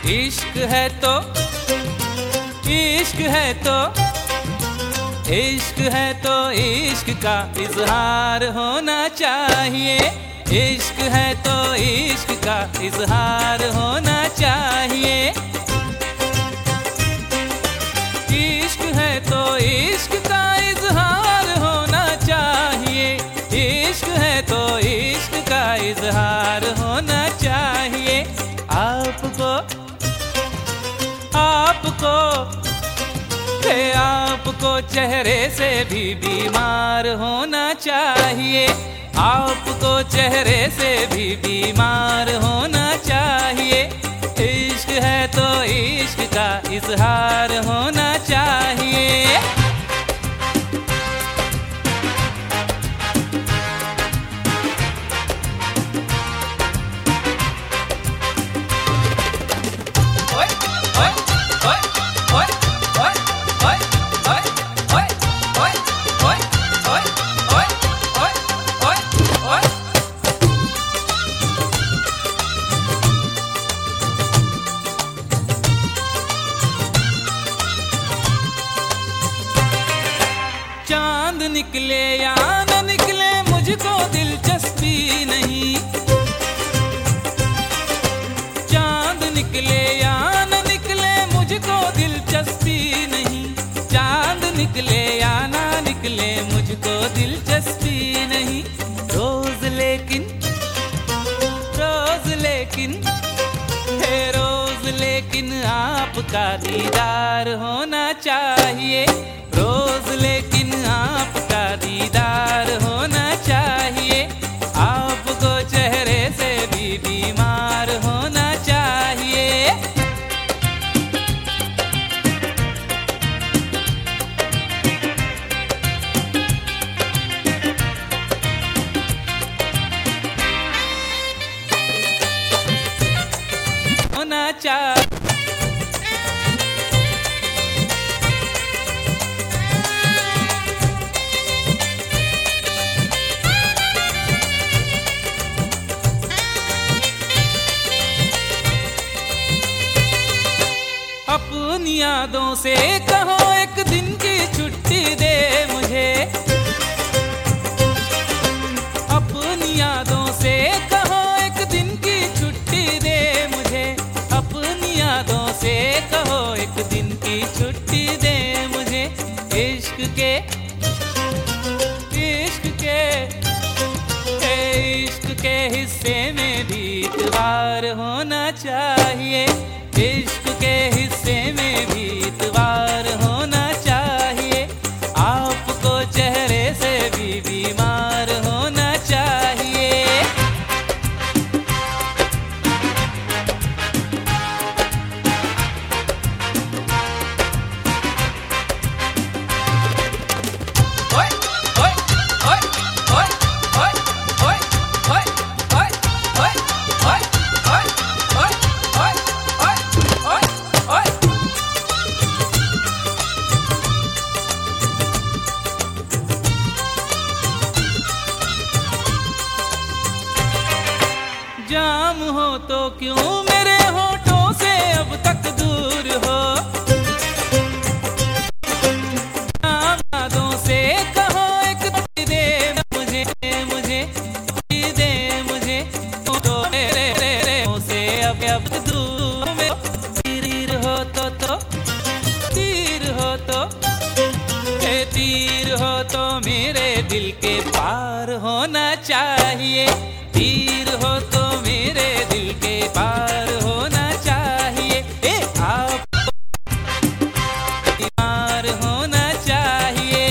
इश्क है तो इश्क है तो इश्क है तो इश्क का इजहार होना चाहिए। इश्क है तो इश्क का इजहार होना चाहिए। इश्क है तो इश्क का इजहार होना चाहिए। इश्क है तो इश्क का इजहार होना चाहिए। आपको आपको चेहरे से भी बीमार होना चाहिए। आपको चेहरे से भी बीमार होना चाहिए। इश्क है तो इश्क का इजहार होना चाहिए। चांद निकले या न निकले मुझको दिलचस्पी नहीं। चांद निकले या न निकले मुझको दिलचस्पी नहीं। चांद निकले या ना निकले मुझको दिलचस्पी नहीं। रोज लेकिन आपका दीदार होना चाहिए। रोज लेकिन आपका दीदार होना चाहिए। आपको चेहरे से भी बीमार होना चाहिए। होना चाहिए। अपनी यादों से कहो एक दिन की छुट्टी दे मुझे। अपनी यादों से कहो एक दिन की छुट्टी दे मुझे। अपनी यादों से कहो एक दिन की छुट्टी दे मुझे। इश्क के हिस्से में भी इतबार होना चाहिए। इश्क के हिस्से में भी इतबार होना चाहिए। आपको चेहरे से भी बीमार होना चाहिए। जाम हो तो क्यों मेरे होठों से अब तक दूर हो। यादों से कहो एक दे मुझे दे मुझे तो रे से अब दूर में। तीर हो तो तीर हो तो तीर हो तो मेरे दिल के पार होना चाहिए। तीर हो तो मेरे दिल के पार होना चाहिए। आप पार होना चाहिए।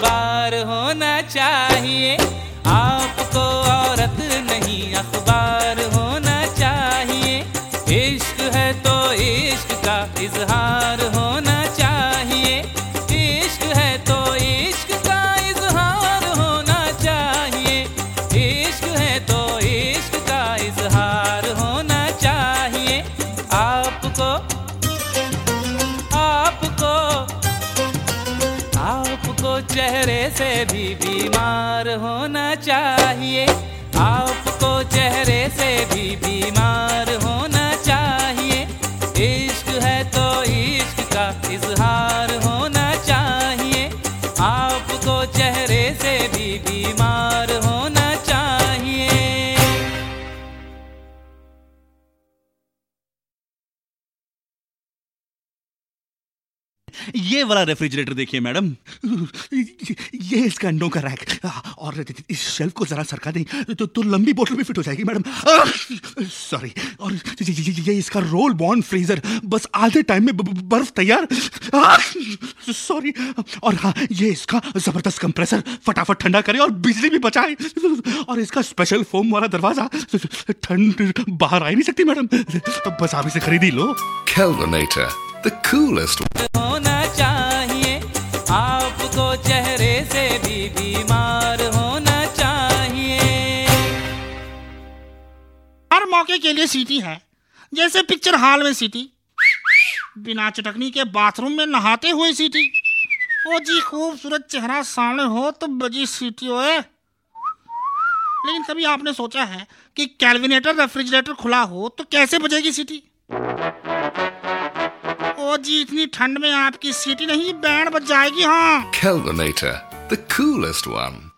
अखबार होना चाहिए, आपको औरत नहीं अखबार होना चाहिए। इश्क है तो इश्क का इजहार होना चाहिए, इश्क है तो इश्क का इजहार होना चाहिए, इश्क है तो इश्क का इजहार होना चाहिए। आपको आपको आपको चेहरे से भी बीमार होना चाहिए, आपको चेहरे से भी बीमार होना चाहिए। इश्क है तो इश्क का इजहार होना चाहिए, आपको चेहरे से भी बीमार होना चाहिए। ये वाला रेफ्रिजरेटर देखिए मैडम, ये इसका अंडों का रैक, और इस शेल्फ को जरा सरका दें तो लंबी बोतल भी फिट हो जाएगी मैडम। सॉरी। और ये इसका रोल बॉर्न फ्रीजर, बस आधे टाइम में बर्फ तैयार। सॉरी। और हाँ, ये इसका जबरदस्त कंप्रेसर, फटाफट ठंडा करे और बिजली भी बचाए। और इसका स्पेशल फोम वाला दरवाजा, ठंड बाहर आ ही नहीं सकती मैडम, बस आप इसे खरीद ही लो। Kelvinator, the coolest. होना चाहिए, आपको चेहरे से भी बीमार होना चाहिए। हर मौके के लिए सीटी है, जैसे पिक्चर हॉल में सीटी, बिना चटकनी के बाथरूम में नहाते हुए सीटी। ओ जी, खूबसूरत चेहरा सामने हो तो बजी सीटी ओए। लेकिन कभी आपने सोचा है कि कैल्विनेटर रेफ्रिजरेटर खुला हो तो कैसे बजेगी सीटी? ओ जी, इतनी ठंड में आपकी सीटी नहीं बैंड बज जाएगी। हाँ, Kelvinator, the coolest one.